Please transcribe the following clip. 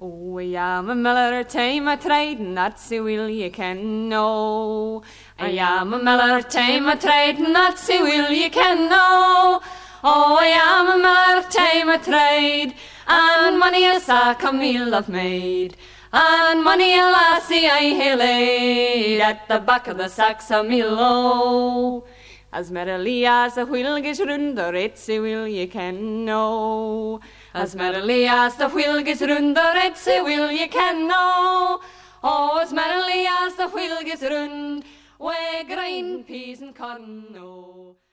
Oh, I am a miller, time a trading, that's the will ye ken know. I am a miller, time a trading, that's the will ye ken know. Oh, I am a miller, time a trade, and money a sack a meal I've made, and money a lassie I hae laid at the back of the sacks a meal low. As merrily as the wheel gets runder, it's the will ye ken know. As merrily as the wheel gets runder, it's the will ye ken know. Oh, as merrily as the wheel gets rund, we grind peas and corn, no.